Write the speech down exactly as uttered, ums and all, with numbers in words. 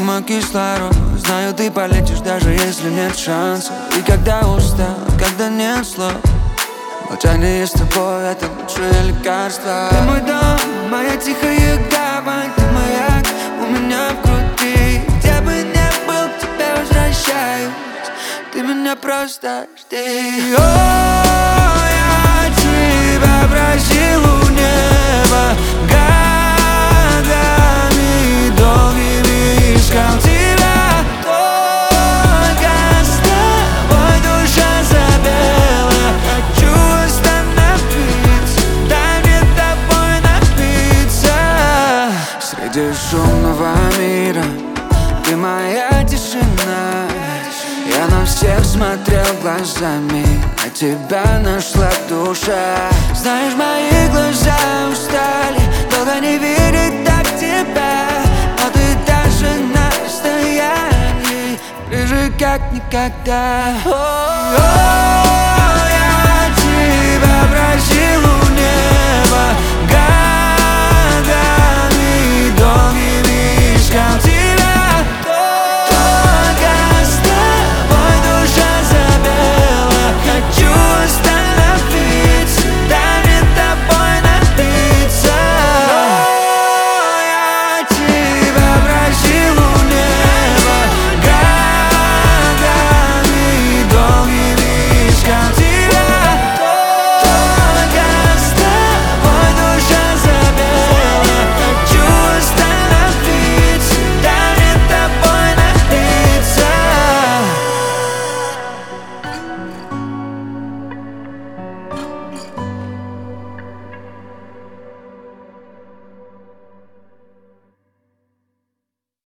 мимо кислород. Знаю, ты полетишь, даже если нет шанса. И когда устал, когда нет слов, молчание с тобой — это лучшее лекарство. Ты мой дом, моя тихая гавань, ты маяк у меня в груди. Где бы не был, к тебе возвращаюсь, ты меня просто жди. О, я тебя просил у неба, годами долгими искал тебя. Только с тобой душа забела. Хочу остановиться, дай мне тобой напиться. Среди шумного мира ты моя тишина. Я на всех смотрел глазами, а тебя нашла душа. Знаешь, мои глаза устали, долго не видеть так тебя. Но ты даже на расстоянии ближе как никогда. О-о-о.